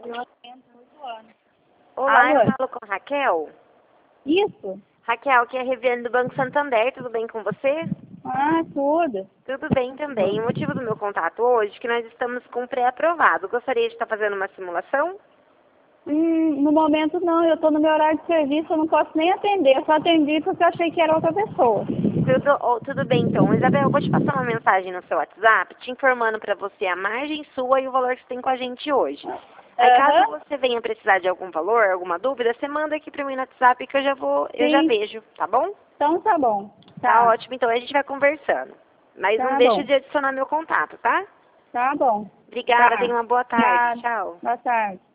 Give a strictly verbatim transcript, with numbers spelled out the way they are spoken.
Olá, Alô? eu falo com Raquel. Isso? Raquel, aqui é a Reviane do Banco Santander, tudo bem com você? Ah, tudo. Tudo bem também. O motivo do meu contato hoje é que nós estamos com pré-aprovado. Gostaria de estar fazendo uma simulação? Hum, no momento não, eu estou no meu horário de serviço, eu não posso nem atender. Eu só atendi porque eu achei que era outra pessoa. Tudo, oh, tudo bem então. Isabel, eu vou te passar uma mensagem no seu WhatsApp te informando para você a margem sua e o valor que você tem com a gente hoje. Aí caso Aham. você venha precisar de algum valor, alguma dúvida, você manda aqui para mim no WhatsApp que eu já vou, eu já Sim. vejo, tá bom? Então tá bom. Tá Tá. ótimo, então a gente vai conversando. Mas não Tá deixa bom. de adicionar meu contato, tá? Tá bom. Obrigada, Tá. tenha uma boa tarde. Obrigada. Tchau. Boa tarde.